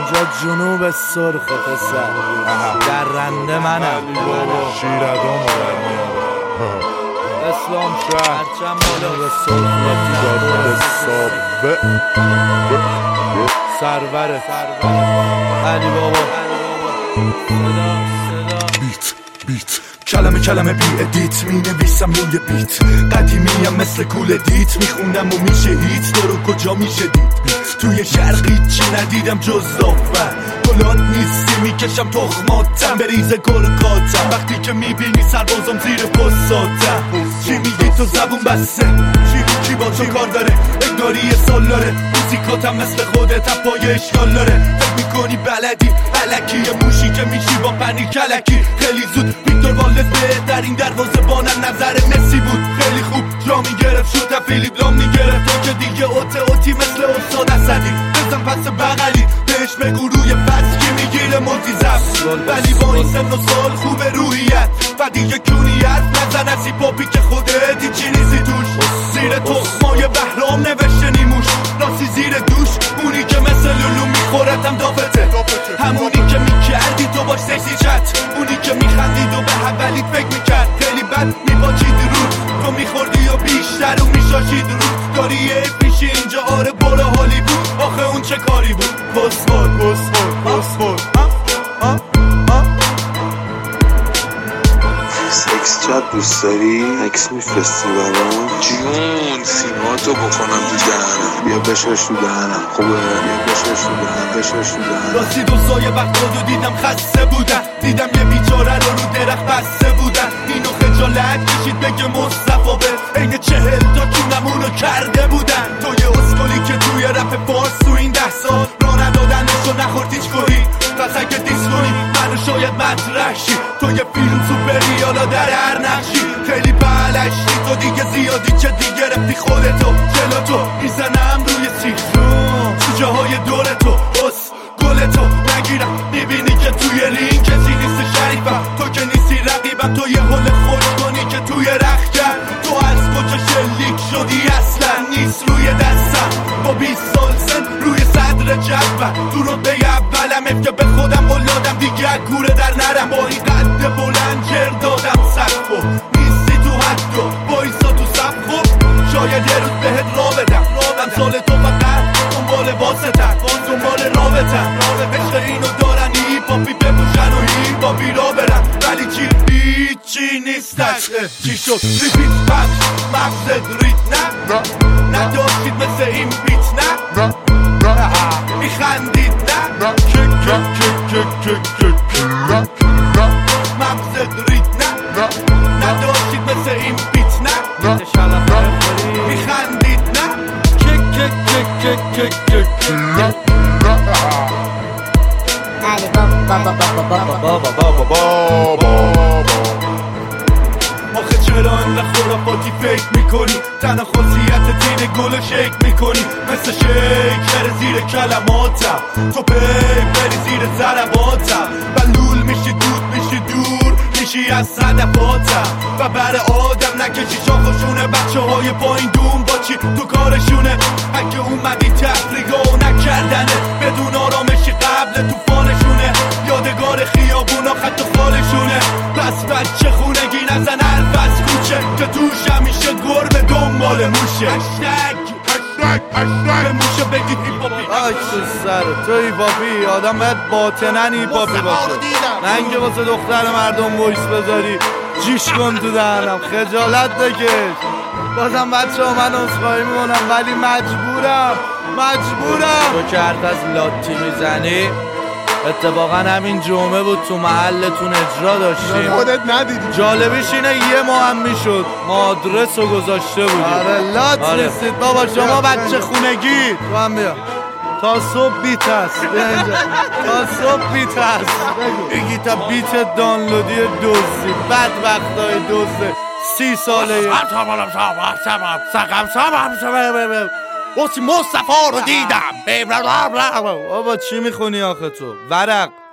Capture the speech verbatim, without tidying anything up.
اینجا جنوب سرخ پسر درنده منم شیردام رو در میاره اسلام شهر هرچند بالا به سرخ سرور علی بابا بیت بیت کلمه کلمه بی ادیت می نویسم روی بیت قدیمیم مثل کول دیت میخونم و میشه هیت تو رو کجا میشه دید توی شرقی چی ندیدم جز دافن گلات نیستی میکشم تخماتم بریزه گرگاتم وقتی که میبینی سربازم زیر پستاتم چی میگی تو زبون بسته چی کی با تو کار داره اگداری سال داره موزیکاتم مثل خودت پای اشکال داره فکر میکنی بلدی علکی موشی که میشی با پنیر کلکی خیلی زود ویکتور والدز بهترین دروازه بانم نظر مسی بود خیلی خوب جا میگرفت شوت فیلیپ لام میگرفت تو که دیگه اوت اوتی مثل استاد اسدی بزن پس بغلی بهش بگو روی پس کی میگیره موتی زفت ولی با این سن و سال خوبه روحیت و دیگه کونیت نزن از پاپی که خودتی چی نیزی توش زیر تخمای بهرام نوشته نیموش راسی زیر دوش اونی که مثل لولو میخورتم دافته همونی که میکردی تو باش سکسی چت اونی که میخندید و به اولیت فکر میکرد خیلی بد میباچید رو تو میخوردی و بیشتر و میشاشید رو داری یه پیشی اینجا آره برو هالیوود آخه اون چه کاری بود کسخور کسخور کسخور سکس چت دوست داری؟ عکس میفرستی برام؟ جون سیماتو بکنم تو دهنم بیا بشش تو دهنم خوبه بیا بشش تو دهنم بشش تو دهنم راستی دوستای وقت رو دیدم خسته بودن دیدم یه بیچاره رو رو درخت بسته بودن اینو خجالت کشید بگه مصطفی به عین چهل تا کونمونو کرده بودن تو یه اسکولی که توی رپ فارس تو این ده سال را ندادنشو نخورد هیچ گوهی پس اگه دیس کنی منو شاید مطرح شی تو یه فیلم سوپری حالا در هر نقشی خیلی بلشتی تو دیگه زیادی چه دیگه رفتی خودتو جلوتو میزنم روی سیخون تو جاهای دورتو بس گلتو نگیرم میبینی که توی رینگ کسی نیست شریفم تو که نیستی رقیبم تو یه حل خوش کنی که توی رخ کرد تو از کجا شلیک شدی اصلا نیست روی دستم با بیست سال سن روی صدر جدول تو رو به اولم اف که به خودم قلادم دیگه کوره در نرم با این قد بلند جر دادم سقفو نیستی تو حد و بایستا تو صف خوب شاید یه روز بهت را بدم امثال تو فقط دنبال واسطن دنبال رابطن عشق اینو دارن ای پاپی بپوشن و ای پاپی را برن ولی چی هیچی نیستش چی شد ریپیت پخش مغزت ریت نه نداشتید مثل این بیت نه میخندید نه کک کک کک کک کک مغزت ریت نه نداشتید مثل این بیت نه میخندید نه کک کک کک کک کک کک علی بابا بابا بابا بابا بابا بابا آخه چرا انقدر خرافاتی فکر میکنی تنها خاصیت تین گل شیک میکنی مثل شیکر زیر کلماتم تو پی بری زیر ضرباتم و لول میشی دود میشی دور میشی از صدفاتم و بر آدم نکشی شاخشونه بچه های پایین دوم با چی تو کارشونه اگه اومدی تفریگا نکردنه بدون آرامشی قبل توفانشونه یادگار خیابونا خط و خالشونه پس بچه خونگی نزن حرف از کوچه که توش همیشه گربه دنبال موشه هشتگ هشتگ هشتگ موشه بگید هیپاپی آی تو سر تو هیپاپی آدم باید باطنن هیپاپی باشه نه اینکه واسه دختر مردم وایس بذاری جیش کن تو دهنم خجالت بکش بازم بچه ها من اصخایی میکنم ولی مجبورم مجبورم تو که حرف از لاتی میزنی اتفاقا همین جمعه بود تو محلتون اجرا داشتیم خودت ندیدی جالبیش اینه یه ماه هم میشد ما آدرس رو گذاشته بودیم آره لات آره. نیستید بابا شما بچه خونگی تو هم بیا تا صبح بیت هست تا صبح بیت هست بگی تا بیت دانلودی دوزی بد وقتای دوزه سی ساله مصطفی رو دیدم بابا چی میخونی آخه تو ورق